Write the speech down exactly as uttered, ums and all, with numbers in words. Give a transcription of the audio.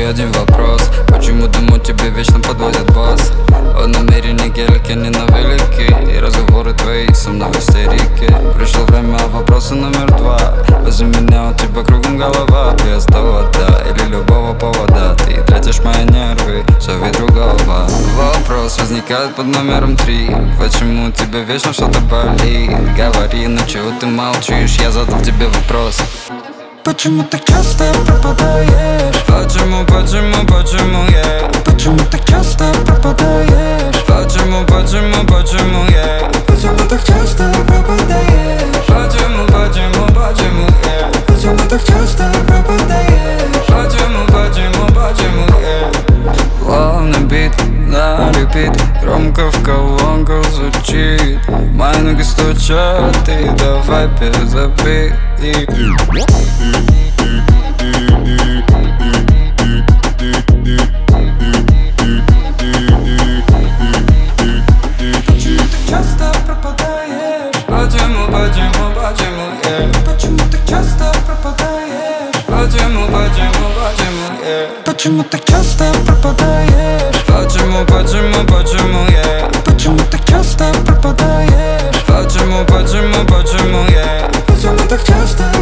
один вопрос: почему думаю, тебе вечно подводит босс? О намерении гелики не на велике, и разговоры твои со мной в истерике. Пришло время вопроса номер два: возле меня у тебя кругом голова. Без довода или любого повода ты тратишь мои нервы, зови другого. Вопрос возникает под номером три: почему тебе вечно что-то болит? Говори, ну чего ты молчишь? Я задал тебе вопрос: почему так часто пропадаешь? Почему, почему, почему я? Yeah? Почему так часто пропадаешь? Почему, почему, почему я? Yeah? Почему так часто пропадаешь? Почему, почему, почему я? Yeah? Почему так часто пропадаешь? Почему, почему, почему я? Yeah? Главный бит на репит, громко в колонках звучит. Мои ноги стучат, и давай перезабей. Почему, почему, почему я? Yeah? Почему так часто пропадаешь? Почему, почему, почему я? Yeah? Почему так часто пропадаешь? Почему, почему, почему я? Yeah? Почему так часто пропадаешь? Почему, почему, почему я? Почему так часто